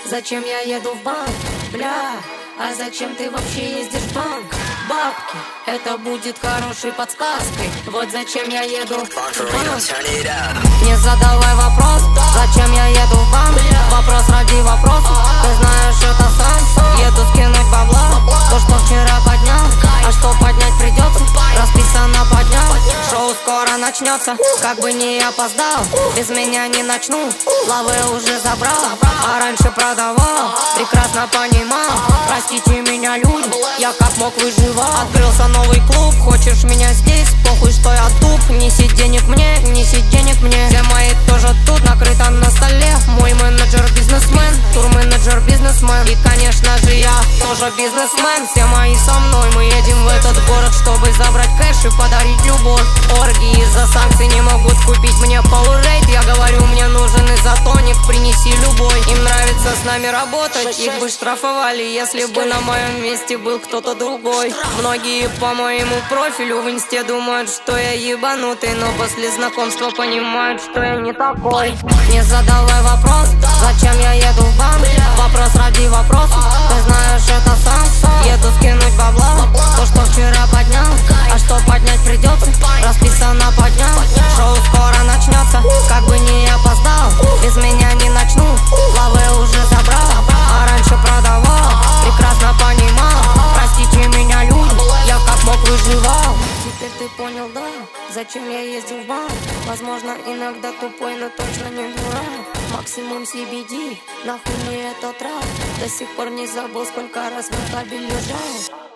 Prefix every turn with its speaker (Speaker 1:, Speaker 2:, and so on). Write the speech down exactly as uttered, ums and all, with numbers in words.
Speaker 1: Зачем я еду в банк? Бля, а зачем ты вообще ездишь в банк? Бабки, это будет хорошей подсказкой. Вот зачем я еду в банк. Не задавай вопрос, зачем я еду в банк. Вопрос ради вопроса, ты знаешь это сам. Еду скинуть бабла, то что вчера поднял. А что поднять придется, расписано поднял. Шоу скоро начнется, как бы не опоздал. Без меня не начну, лавы уже забрал. А раньше продавал, прекрасно понимал. Простите меня, люди, я как мог выживал. Открылся новый клуб, хочешь меня здесь? Похуй, что я туп, неси денег мне, неси денег мне. Все мои тоже тут, накрыто на столе. Мой менеджер бизнесмен, турменеджер бизнесмен. И конечно же я тоже бизнесмен. Все мои со мной, мы едем в этот город, чтобы забрать кэш и подарить любовь. Оргии из-за санкций не могут купить мне полурейд. Я говорю, мне нужен изотоник, принеси любой. Им нравится с нами работать, их бы штрафовали, если бы на моем месте был кто-то другой. Многие по моему профилю в инсте думают, что я ебанутый, но после знакомства понимают, что я не такой. Не задавай вопрос, зачем я еду в банк. Вопрос ради вопроса, ты знаешь это сам. Еду скинуть бабла, то что вчера поднял. А что поднять придется, расписано поднял. Шоу скоро начнется, как бы не опоздал. Без меня не начну, лавы уже забрал. А раньше продавал, прекрасно понимал. Простите меня, люди, я как мог выживал. Теперь ты понял, да, зачем я ездил в банк. Возможно, иногда тупой, но точно не дурак. Максимум си би ди, нахуй мне этот рap. До сих пор не забыл, сколько раз в кабель лежал.